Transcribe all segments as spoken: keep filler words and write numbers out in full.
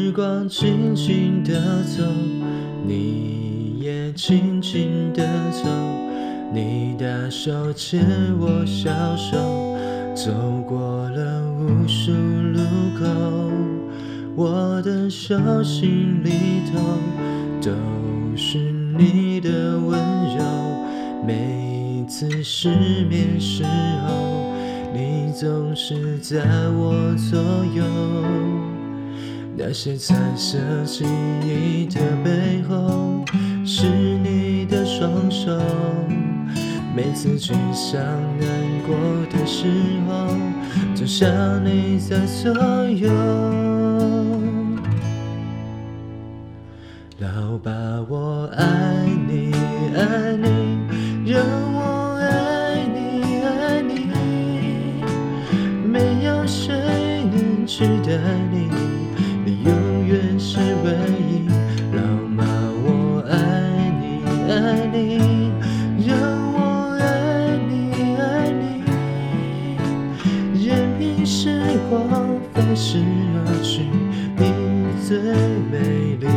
时光轻轻地走，你也轻轻地走，你的手牵我小手，走过了无数路口，我的手心里头都是你的温柔，每次失眠时候，你总是在我左右，那些彩色记忆的背后，是你的双手，每次沮丧难过的时候，就像你在左右。老爸，我爱你，爱你，让我爱你，爱你，没有谁能取代你，你永远是唯一。老妈，我爱你，爱你，让我爱你，爱你，任凭时光飞逝而去，你最美丽。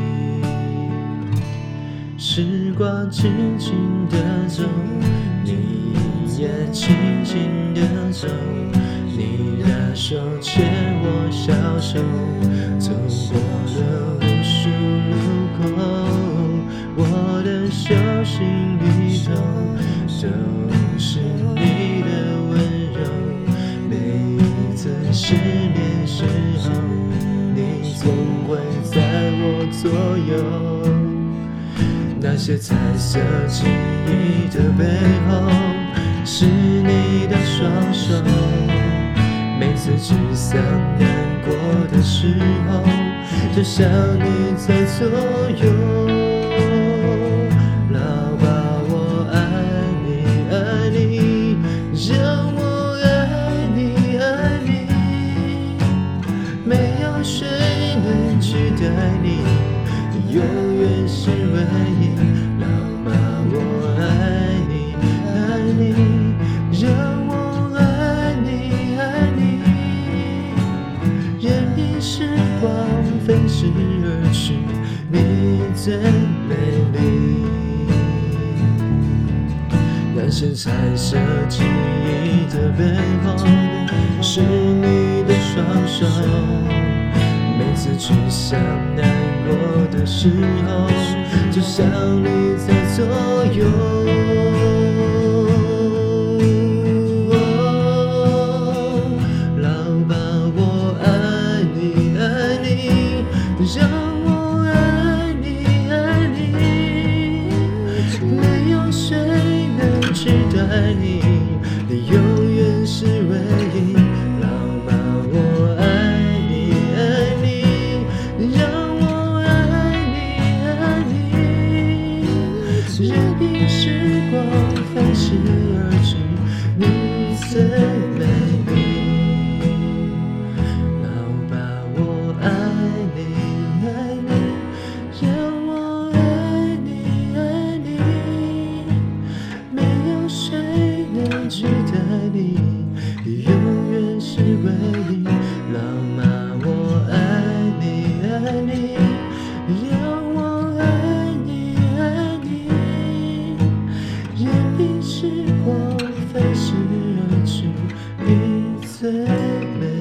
时光轻轻地走，你也轻轻地走，你的手牵我小手，走过了无数路口，我的手心里头都是你的温柔，每一次失眠时候，你总会在我左右，那些彩色记忆的背后，是你的双手，每次沮丧难过的时候，就像你在左右。老爸，我爱你，爱你，让我爱你，爱你，没有谁能取代你，你永远是唯一。老妈，我爱你，爱你，让我爱你，爱你，任凭时光飞逝而去，你最美丽。那些彩色记忆的背后，是你的双手，每次沮丧难过的时候，就像你在左右。老爸，我爱你，爱你，让我爱你，爱你，没有谁能取代你，你永远是唯一。老妈，我爱你，爱你，让我爱你，爱你，任凭时光飞逝而去，你最美丽。老爸，我爱你，爱你，让我爱你，爱你，没有谁能取代你，你永远是唯一。老妈，我爱你，爱你，让我爱你，爱你，任凭时光飞逝而去，你最美。